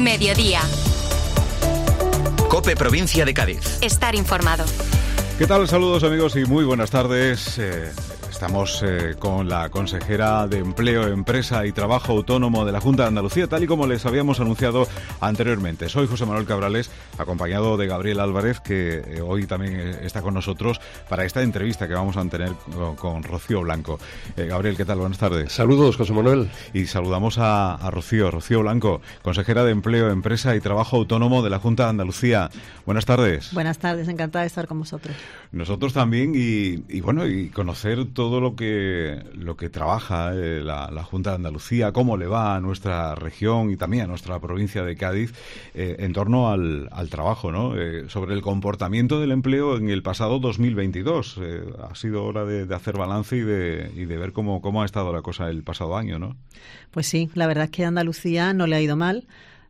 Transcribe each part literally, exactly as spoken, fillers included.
Mediodía. COPE Provincia de Cádiz. Estar informado. ¿Qué tal? Saludos amigos y muy buenas tardes. Eh, estamos eh, con la consejera de Empleo, Empresa y Trabajo Autónomo de la Junta de Andalucía, tal y como les habíamos anunciado anteriormente. Soy José Manuel Cabrales, acompañado de Gabriel Álvarez, que eh, hoy también está con nosotros para esta entrevista que vamos a tener con, con Rocío Blanco. Eh, Gabriel, ¿qué tal? Buenas tardes. Saludos, José Manuel. Y saludamos a, a Rocío, Rocío Blanco, consejera de Empleo, Empresa y Trabajo Autónomo de la Junta de Andalucía. Buenas tardes. Buenas tardes, encantada de estar con vosotros. Nosotros también, y, y bueno, y conocer todo lo que lo que trabaja eh, la, la Junta de Andalucía, cómo le va a nuestra región y también a nuestra provincia de Cádiz eh, en torno al, al trabajo, ¿no? Eh, sobre el comportamiento del empleo en el pasado dos mil veintidós. Eh, ha sido hora de, de hacer balance y de, y de ver cómo, cómo ha estado la cosa el pasado año, ¿no? Pues sí, la verdad es que a Andalucía no le ha ido mal.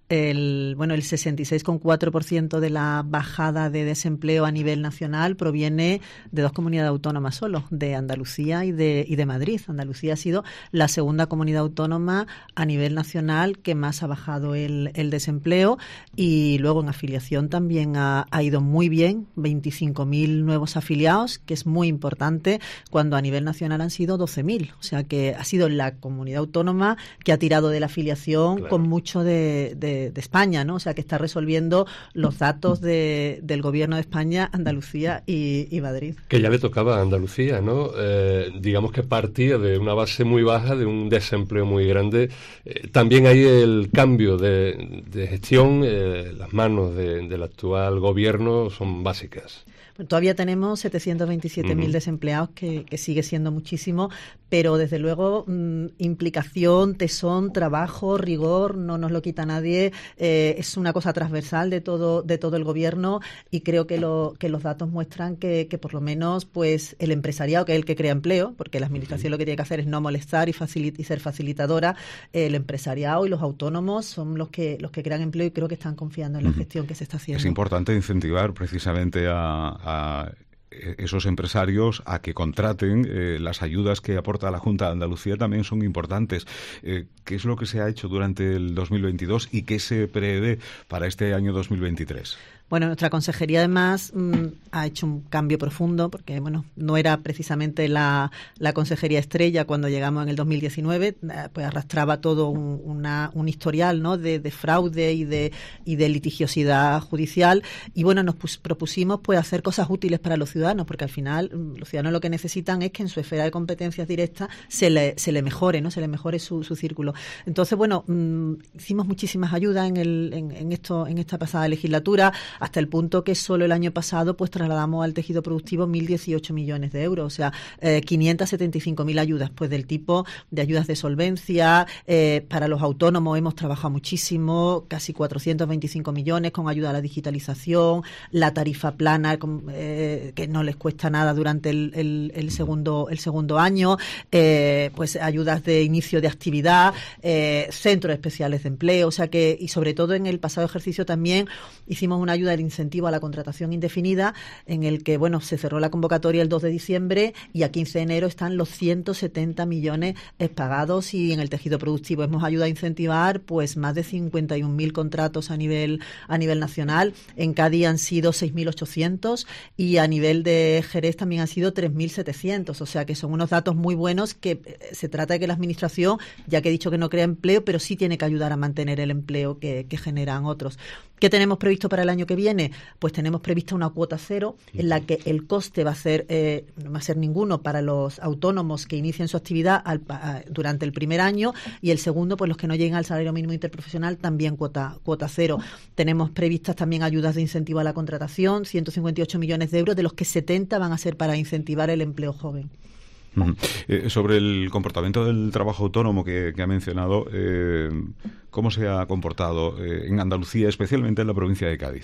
El, bueno, el sesenta y seis coma cuatro por ciento de la bajada de desempleo a nivel nacional proviene de dos comunidades autónomas solo, de Andalucía y de, y de Madrid. Andalucía ha sido la segunda comunidad autónoma a nivel nacional que más ha bajado el, el desempleo, y luego en afiliación también ha, ha ido muy bien, veinticinco mil nuevos afiliados, que es muy importante, cuando a nivel nacional han sido doce mil. O sea que ha sido la comunidad autónoma que ha tirado de la afiliación, claro, con mucho de, de de España, ¿no? O sea, que está resolviendo los datos de, del gobierno de España, Andalucía y, y Madrid. Que ya le tocaba a Andalucía, ¿no? Eh, digamos que partía de una base muy baja, de un desempleo muy grande. Eh, también hay el cambio de, de gestión, eh, las manos de, del actual gobierno son básicas. Bueno, todavía tenemos setecientos veintisiete mil uh-huh. desempleados, que, que sigue siendo muchísimo, pero desde luego mmm, implicación, tesón, trabajo, rigor, no nos lo quita nadie. Eh, es una cosa transversal de todo de todo el gobierno, y creo que, lo, que los datos muestran que, que por lo menos pues el empresariado, que es el que crea empleo, porque la administración uh-huh. lo que tiene que hacer es no molestar y, facilit- y ser facilitadora, eh, el empresariado y los autónomos son los que los que crean empleo, y creo que están confiando en la uh-huh. gestión que se está haciendo. Es importante incentivar precisamente a a esos empresarios a que contraten. Eh, las ayudas que aporta la Junta de Andalucía también son importantes. Eh, ¿Qué es lo que se ha hecho durante el dos mil veintidós y qué se prevé para este año dos mil veintitrés? Bueno, nuestra consejería además mmm, ha hecho un cambio profundo, porque bueno, no era precisamente la, la consejería estrella cuando llegamos en el dos mil diecinueve, eh, pues arrastraba todo un, una, un historial, ¿no? de, de fraude y de, y de litigiosidad judicial, y bueno, nos pus, propusimos pues hacer cosas útiles para los ciudadanos, porque al final los ciudadanos lo que necesitan es que en su esfera de competencias directas se le, se le mejore, ¿no? Se le mejore su, su círculo. Entonces, bueno, mmm, hicimos muchísimas ayudas en, el, en, en, esto, en esta pasada legislatura, hasta el punto que solo el año pasado pues trasladamos al tejido productivo mil dieciocho millones de euros, o sea, eh, quinientas setenta y cinco mil ayudas, pues del tipo de ayudas de solvencia. Eh, para los autónomos hemos trabajado muchísimo, casi cuatrocientos veinticinco millones con ayuda a la digitalización, la tarifa plana, con, eh, que no les cuesta nada durante el, el, el segundo el segundo año, eh, pues ayudas de inicio de actividad, eh, centros especiales de empleo, o sea que, y sobre todo en el pasado ejercicio también hicimos una ayuda del incentivo a la contratación indefinida, en el que, bueno, se cerró la convocatoria el dos de diciembre y a quince de enero están los ciento setenta millones pagados, y en el tejido productivo hemos ayudado a incentivar pues más de cincuenta y un mil contratos a nivel a nivel nacional. En Cádiz han sido seis mil ochocientos y a nivel de Jerez también han sido tres mil setecientos, o sea que son unos datos muy buenos, que se trata de que la administración, ya que he dicho que no crea empleo, pero sí tiene que ayudar a mantener el empleo que, que generan otros. ¿Qué tenemos previsto para el año que viene? Pues tenemos prevista una cuota cero, en la que el coste va a ser eh, no va a ser ninguno para los autónomos que inicien su actividad al, a, durante el primer año, y el segundo, pues los que no lleguen al salario mínimo interprofesional, también cuota cuota cero. Tenemos previstas también ayudas de incentivo a la contratación, ciento cincuenta y ocho millones de euros, de los que setenta van a ser para incentivar el empleo joven. Uh-huh. Eh, sobre el comportamiento del trabajo autónomo que, que ha mencionado, eh, ¿cómo se ha comportado eh, en Andalucía, especialmente en la provincia de Cádiz?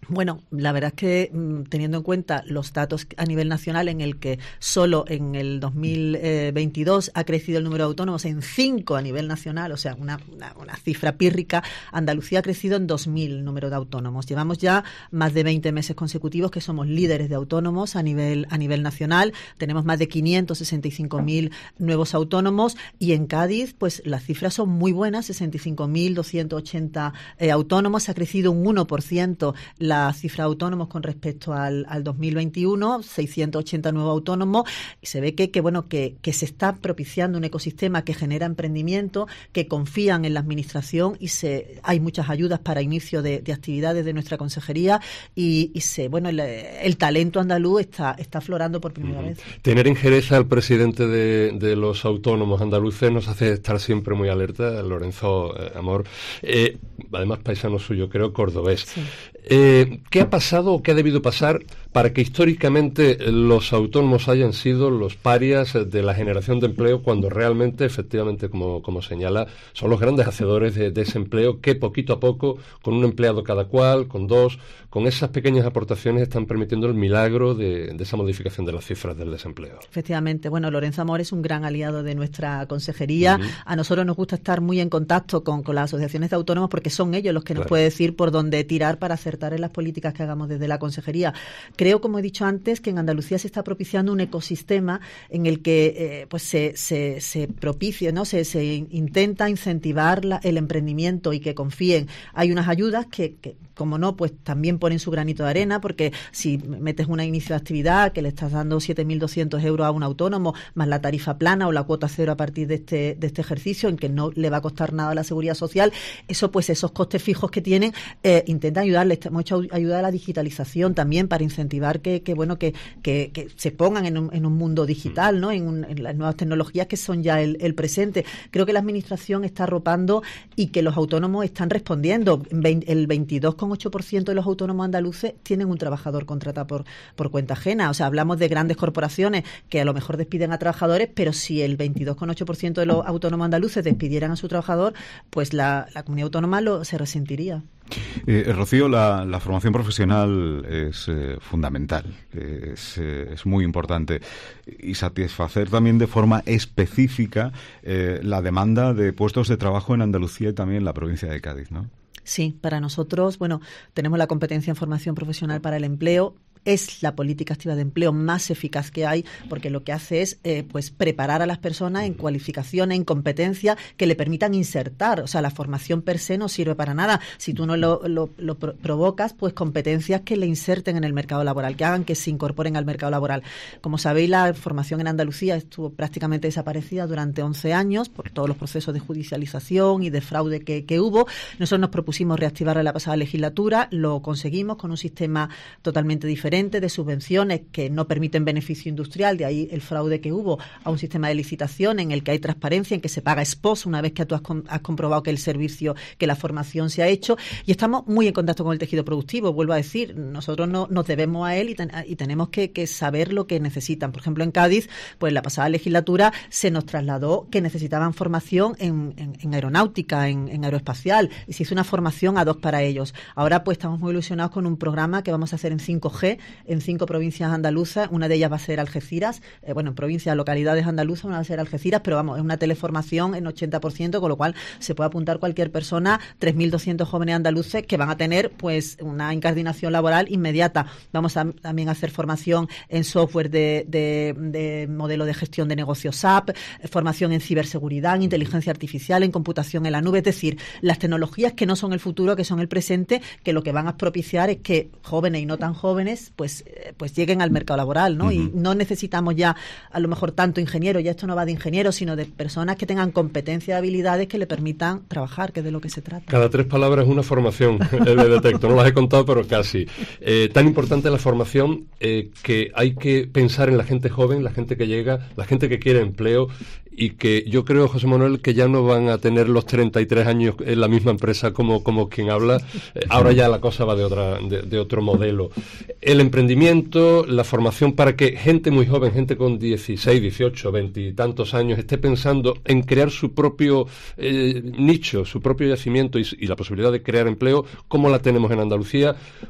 Bueno, la verdad es que teniendo en cuenta los datos a nivel nacional, en el que solo en el dos mil veintidós ha crecido el número de autónomos en cinco a nivel nacional, o sea, una, una, una cifra pírrica, Andalucía ha crecido en dos mil el número de autónomos. Llevamos ya más de veinte meses consecutivos que somos líderes de autónomos a nivel, a nivel nacional. Tenemos más de quinientos sesenta y cinco mil nuevos autónomos y en Cádiz, pues las cifras son muy buenas, sesenta y cinco mil doscientos ochenta eh, autónomos. Ha crecido un uno por ciento la la cifra de autónomos con respecto al, al dos mil veintiuno, seiscientos ochenta nuevos autónomos, y se ve que, que bueno que, que se está propiciando un ecosistema que genera emprendimiento, que confían en la administración y se hay muchas ayudas para inicio de, de actividades de nuestra consejería y, y se bueno el, el talento andaluz está, está aflorando por primera uh-huh. vez. Tener en Jerez al presidente de, de los autónomos andaluces nos hace estar siempre muy alerta, Lorenzo eh, Amor, eh, además paisano suyo, creo, cordobés. Sí. Eh, ¿Qué ha pasado o qué ha debido pasar para que históricamente los autónomos hayan sido los parias de la generación de empleo cuando realmente, efectivamente, como, como señala, son los grandes hacedores de, de ese empleo que poquito a poco, con un empleado cada cual, con dos, con esas pequeñas aportaciones están permitiendo el milagro de, de esa modificación de las cifras del desempleo? Efectivamente. Bueno, Lorenzo Amor es un gran aliado de nuestra consejería. Uh-huh. A nosotros nos gusta estar muy en contacto con, con las asociaciones de autónomos porque son ellos los que nos claro. pueden decir por dónde tirar para acertar en las políticas que hagamos desde la consejería. Creo, como he dicho antes, que en Andalucía se está propiciando un ecosistema en el que eh, pues se, se, se propicia, ¿no? Se, se intenta incentivar la, el emprendimiento y que confíen. Hay unas ayudas que, que, como no, pues también ponen su granito de arena, porque si metes una inicio de actividad que le estás dando siete mil doscientos euros a un autónomo, más la tarifa plana o la cuota cero a partir de este, de este ejercicio, en que no le va a costar nada a la seguridad social, eso pues esos costes fijos que tienen, eh, intenta ayudarles. Hemos hecho ayuda a la digitalización también para incentivar que, que bueno que, que, que se pongan en un, en un mundo digital, ¿no? En, un, en las nuevas tecnologías que son ya el, el presente. Creo que la administración está arropando y que los autónomos están respondiendo. El veintidós coma ocho por ciento de los autónomos andaluces tienen un trabajador contratado por, por cuenta ajena. O sea, hablamos de grandes corporaciones que a lo mejor despiden a trabajadores, pero si el veintidós coma ocho por ciento de los autónomos andaluces despidieran a su trabajador, pues la, la comunidad autónoma lo, se resentiría. Eh, Rocío, la, la formación profesional es eh, fundamental, es, eh, es muy importante y satisfacer también de forma específica eh, la demanda de puestos de trabajo en Andalucía y también en la provincia de Cádiz, ¿no? Sí, para nosotros, bueno, tenemos la competencia en formación profesional para el empleo. Es la política activa de empleo más eficaz que hay, porque lo que hace es eh, pues preparar a las personas en cualificaciones, en competencias que le permitan insertar. O sea, la formación per se no sirve para nada. Si tú no lo, lo, lo provocas, pues competencias que le inserten en el mercado laboral, que hagan que se incorporen al mercado laboral. Como sabéis, la formación en Andalucía estuvo prácticamente desaparecida durante once años por todos los procesos de judicialización y de fraude que, que hubo. Nosotros nos propusimos reactivarla en la pasada legislatura, lo conseguimos con un sistema totalmente diferente de subvenciones que no permiten beneficio industrial, de ahí el fraude que hubo, a un sistema de licitación en el que hay transparencia, en que se paga ex post una vez que tú has, com- has comprobado que el servicio, que la formación se ha hecho, y estamos muy en contacto con el tejido productivo. Vuelvo a decir, nosotros no, nos debemos a él y, ten- y tenemos que, que saber lo que necesitan. Por ejemplo, en Cádiz, pues en la pasada legislatura se nos trasladó que necesitaban formación en, en, en aeronáutica, en, en aeroespacial, y se hizo una formación ad hoc para ellos. Ahora pues estamos muy ilusionados con un programa que vamos a hacer en cinco G, en cinco provincias andaluzas. Una de ellas va a ser Algeciras, eh, bueno, en provincias, localidades andaluzas, una va a ser Algeciras, pero vamos, es una teleformación en ochenta por ciento, con lo cual se puede apuntar cualquier persona, tres mil doscientos jóvenes andaluces que van a tener pues una incardinación laboral inmediata. Vamos a también a hacer formación en software de, de, de modelo de gestión de negocios S A P, formación en ciberseguridad, en inteligencia artificial, en computación en la nube, es decir, las tecnologías que no son el futuro, que son el presente, que lo que van a propiciar es que jóvenes y no tan jóvenes pues pues lleguen al mercado laboral, ¿no? Uh-huh. Y no necesitamos ya a lo mejor tanto ingenieros, ya esto no va de ingenieros, sino de personas que tengan competencias y habilidades que le permitan trabajar, que es de lo que se trata. Cada tres palabras es una formación, le detecto, no las he contado, pero casi. Eh, tan importante la formación eh, que hay que pensar en la gente joven, la gente que llega, la gente que quiere empleo, y que yo creo, José Manuel, que ya no van a tener los treinta y tres años en la misma empresa como, como quien habla. Eh, ahora ya la cosa va de otra de, de otro modelo. El emprendimiento, la formación para que gente muy joven, gente con dieciséis, dieciocho, veinte y tantos años, esté pensando en crear su propio eh, nicho, su propio yacimiento y, y la posibilidad de crear empleo, como la tenemos en Andalucía.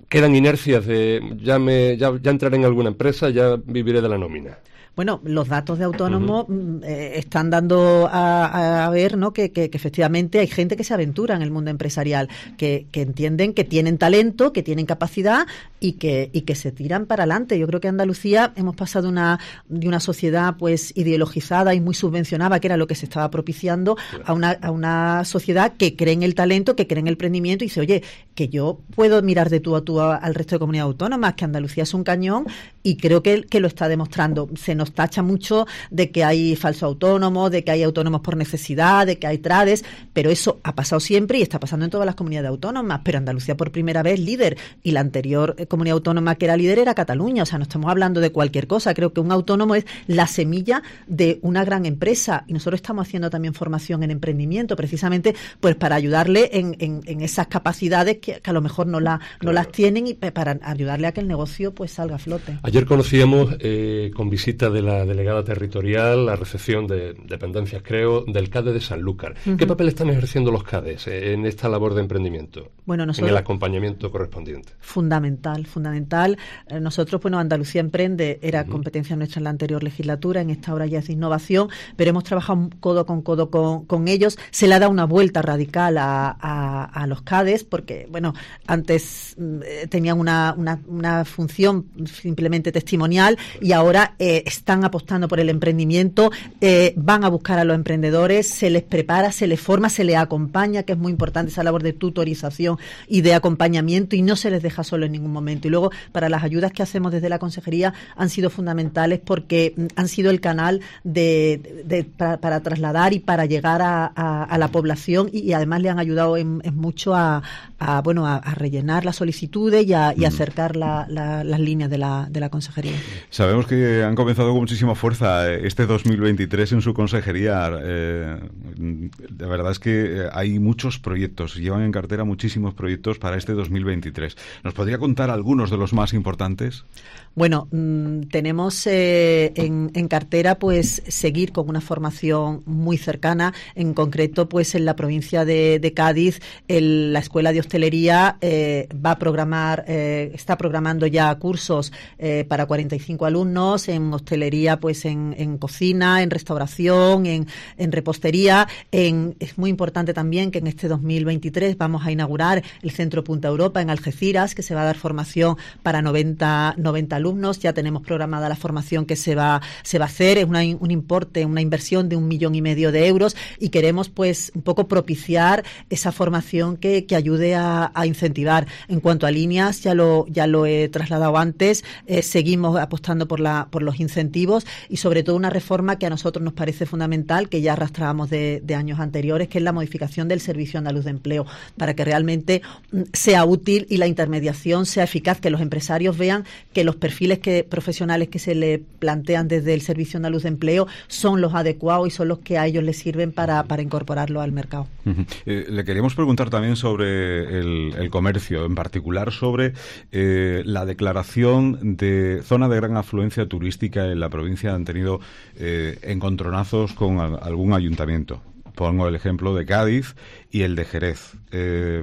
quedan inercias de ya, me, ya, ya entraré en alguna empresa, ya viviré de la nómina. Bueno, los datos de autónomos uh-huh. eh, están dando a, a ver, ¿no? Que, que, que efectivamente hay gente que se aventura en el mundo empresarial, que, que entienden que tienen talento, que tienen capacidad y que, y que se tiran para adelante. Yo creo que en Andalucía hemos pasado una, de una sociedad pues ideologizada y muy subvencionada, que era lo que se estaba propiciando, claro. a, una, a una sociedad que cree en el talento, que cree en el emprendimiento y dice, oye, que yo puedo mirar de tú a tú a, al resto de comunidades autónomas, que Andalucía es un cañón y creo que, que lo está demostrando. Se nos tacha mucho de que hay falsos autónomos, de que hay autónomos por necesidad, de que hay trades, pero eso ha pasado siempre y está pasando en todas las comunidades autónomas, pero Andalucía por primera vez líder y la anterior comunidad autónoma que era líder era Cataluña, o sea, no estamos hablando de cualquier cosa, creo que un autónomo es la semilla de una gran empresa y nosotros estamos haciendo también formación en emprendimiento precisamente pues para ayudarle en, en, en esas capacidades que, que a lo mejor no, la, no claro. las tienen y para ayudarle a que el negocio pues salga a flote. Ayer conocíamos eh, con visita de la delegada territorial, la recepción de dependencias, creo, del CADE de Sanlúcar. Uh-huh. ¿Qué papel están ejerciendo los CADEs en esta labor de emprendimiento? Bueno, nosotros, en el acompañamiento correspondiente. Fundamental, fundamental. Eh, nosotros, bueno, Andalucía Emprende era uh-huh. competencia nuestra en la anterior legislatura, en esta hora ya es de innovación, pero hemos trabajado codo con codo con, con ellos. Se le ha dado una vuelta radical a, a, a los CADEs, porque, bueno, antes eh, tenían una, una, una función simplemente testimonial y ahora eh, están apostando por el emprendimiento, eh, van a buscar a los emprendedores, se les prepara, se les forma, se les acompaña, que es muy importante esa labor de tutorización y de acompañamiento y no se les deja solo en ningún momento. Y luego, para las ayudas que hacemos desde la Consejería han sido fundamentales porque han sido el canal de, de, de para, para trasladar y para llegar a, a, a la población y, y además le han ayudado en, en mucho a, a bueno a, a rellenar las solicitudes y a, y a acercar la, la, las líneas de la, de la Consejería. Sabemos que han comenzado con muchísima fuerza este dos mil veintitrés en su consejería. Eh, la verdad es que hay muchos proyectos, llevan en cartera muchísimos proyectos para este dos mil veintitrés. ¿Nos podría contar algunos de los más importantes? Bueno, mmm, tenemos eh, en, en cartera pues seguir con una formación muy cercana, en concreto pues en la provincia de, de Cádiz, el, la Escuela de Hostelería eh, va a programar, eh, está programando ya cursos eh, para cuarenta y cinco alumnos en hostelería, pues en, en cocina, en restauración, en, en repostería. En, es muy importante también que en este dos mil veintitrés vamos a inaugurar el Centro Punta Europa en Algeciras, que se va a dar formación para noventa, noventa alumnos. Ya tenemos programada la formación que se va, se va a hacer, es una, un importe, una inversión de un millón y medio de euros y queremos pues un poco propiciar esa formación que, que ayude a, a incentivar. En cuanto a líneas, ya lo, ya lo he trasladado antes, eh, seguimos apostando por, la, por los incentivos y sobre todo una reforma que a nosotros nos parece fundamental, que ya arrastrábamos de, de años anteriores, que es la modificación del Servicio Andaluz de Empleo, para que realmente sea útil y la intermediación sea eficaz, que los empresarios vean que los perfiles que, profesionales que se le plantean desde el Servicio Andaluz de Empleo son los adecuados y son los que a ellos les sirven para, para incorporarlo al mercado. Uh-huh. Eh, le queríamos preguntar también sobre el, el comercio, en particular sobre eh, la declaración de zona de gran afluencia turística en la provincia. Han tenido eh, encontronazos con a, algún ayuntamiento. Pongo el ejemplo de Cádiz y el de Jerez. Eh,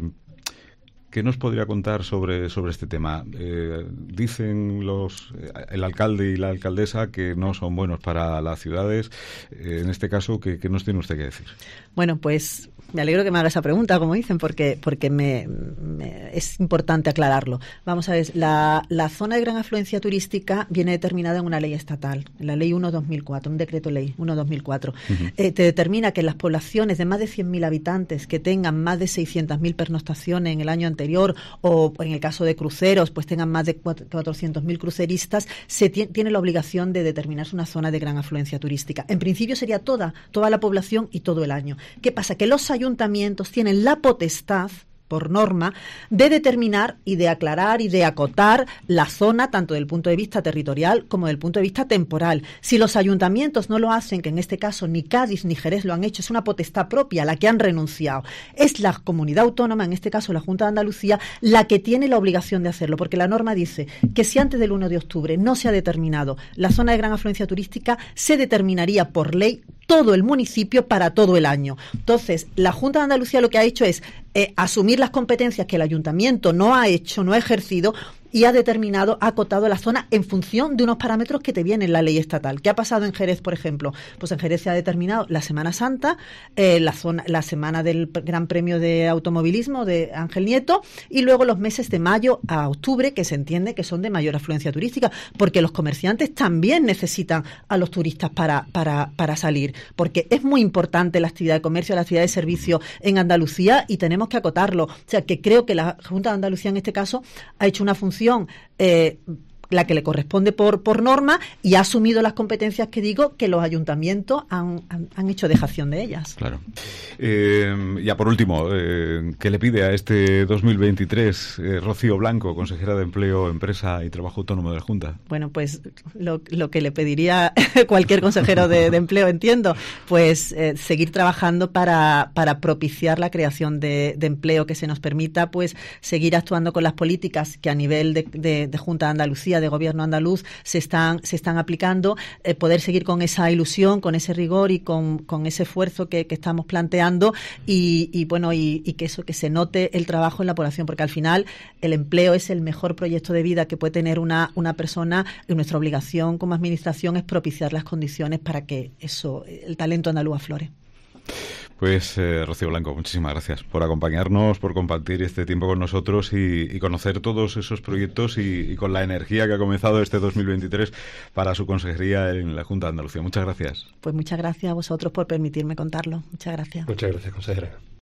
¿Qué nos podría contar sobre, sobre este tema? Eh, dicen los el alcalde y la alcaldesa que no son buenos para las ciudades. Eh, en este caso, ¿qué, qué nos tiene usted que decir? Bueno, pues me alegro que me haga esa pregunta, como dicen, porque porque me, me es importante aclararlo. Vamos a ver, la, la zona de gran afluencia turística viene determinada en una ley estatal, en la ley uno barra dos mil cuatro, un decreto ley uno barra dos mil cuatro. Uh-huh. Eh, te determina que en las poblaciones de más de cien mil habitantes que tengan más de seiscientas mil pernoctaciones en el año anterior o en el caso de cruceros, pues tengan más de cuatrocientos mil cruceristas, se t- tiene la obligación de determinarse una zona de gran afluencia turística. En principio sería toda, toda la población y todo el año. ¿Qué pasa? Que los ayuntamientos tienen la potestad, por norma, de determinar y de aclarar y de acotar la zona tanto desde el punto de vista territorial como desde el punto de vista temporal. Si los ayuntamientos no lo hacen, que en este caso ni Cádiz ni Jerez lo han hecho, es una potestad propia a la que han renunciado. Es la comunidad autónoma, en este caso la Junta de Andalucía, la que tiene la obligación de hacerlo, porque la norma dice que si antes del uno de octubre no se ha determinado la zona de gran afluencia turística, se determinaría por ley todo el municipio para todo el año. Entonces, la Junta de Andalucía lo que ha hecho es eh, asumir las competencias que el ayuntamiento no ha hecho, no ha ejercido, y ha determinado, ha acotado la zona en función de unos parámetros que te vienen en la ley estatal. ¿Qué ha pasado en Jerez, por ejemplo? Pues en Jerez se ha determinado la Semana Santa, eh, la zona, la semana del Gran Premio de Automovilismo de Ángel Nieto, y luego los meses de mayo a octubre, que se entiende que son de mayor afluencia turística, porque los comerciantes también necesitan a los turistas para, para, para salir, porque es muy importante la actividad de comercio, la actividad de servicio en Andalucía, y tenemos que acotarlo. O sea, que creo que la Junta de Andalucía en este caso ha hecho una función Eh, la que le corresponde por, por norma, y ha asumido las competencias que digo que los ayuntamientos han, han, han hecho dejación de ellas. Claro. Eh, ya por último, eh, ¿qué le pide a este dos mil veintitrés eh, Rocío Blanco, consejera de Empleo, Empresa y Trabajo Autónomo de la Junta? Bueno, pues lo, lo que le pediría cualquier consejero de, de empleo, entiendo, pues eh, seguir trabajando para, para propiciar la creación de, de empleo que se nos permita, pues seguir actuando con las políticas que a nivel de, de, de Junta de Andalucía, de Gobierno andaluz, se están se están aplicando, eh, poder seguir con esa ilusión, con ese rigor y con, con ese esfuerzo que, que estamos planteando, y, y bueno y, y que eso que se note el trabajo en la población, porque al final el empleo es el mejor proyecto de vida que puede tener una una persona, y nuestra obligación como administración es propiciar las condiciones para que eso el talento andaluz aflore. Pues eh, Rocío Blanco, muchísimas gracias por acompañarnos, por compartir este tiempo con nosotros y, y conocer todos esos proyectos y, y con la energía que ha comenzado este dos mil veintitrés para su consejería en la Junta de Andalucía. Muchas gracias. Pues muchas gracias a vosotros por permitirme contarlo. Muchas gracias. Muchas gracias, consejera.